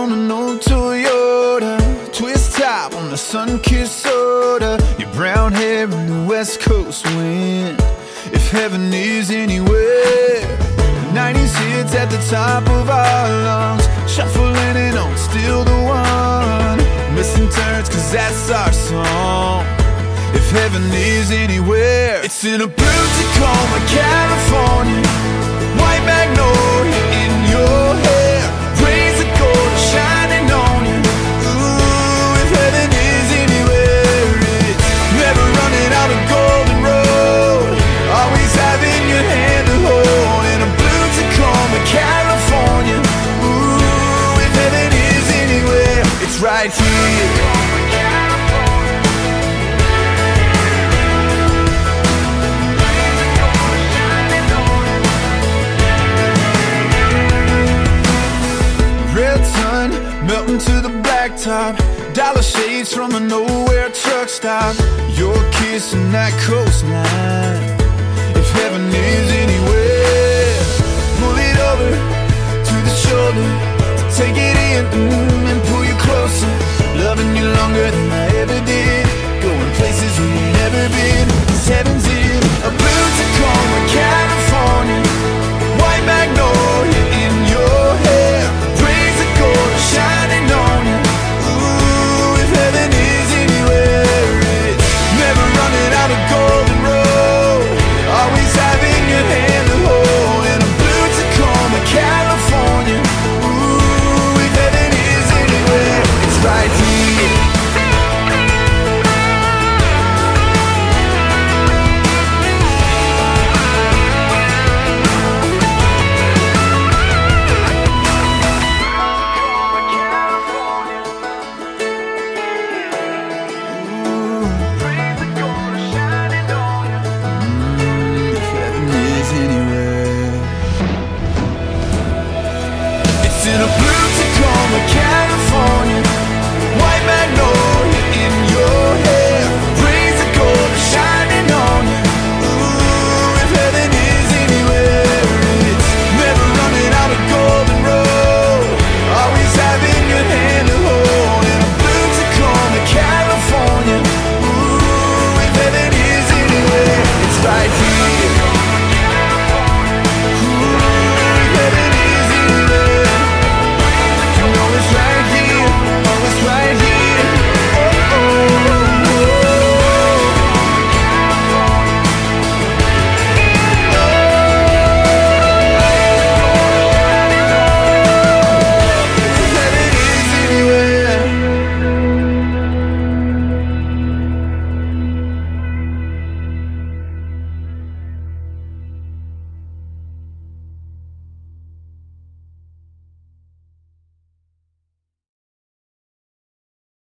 on an old Toyota, twist top on the sun-kissed soda, your brown hair in the West Coast wind. If heaven is anywhere, the 90s hits at the top of our lungs, shuffling and on, still the one. Missing turns, cause that's our song. If heaven is anywhere, it's in a blue Tacoma, California, white magnolia in your hair, rays of gold shining on you. Ooh, if heaven is anywhere, it's never running out of golden road, always having your hand to hold. In a blue Tacoma, California. Ooh, if heaven is anywhere, it's right here. Melting to the blacktop, dollar shades from a nowhere truck stop, your kiss and that coastline. If heaven is anywhere, pull it over to the shoulder, take it in and pull you closer, loving you longer than I ever did, going places we ain't never been. 'Cause heaven's in a blue Tacoma, California, white magnolia in your hair, rays of gold shining on you. Ooh, if heaven is anywhere, it's never running out of golden road, always having your hand to hold. In a blue Tacoma, California. Ooh, if heaven is anywhere, it's right here. In a blue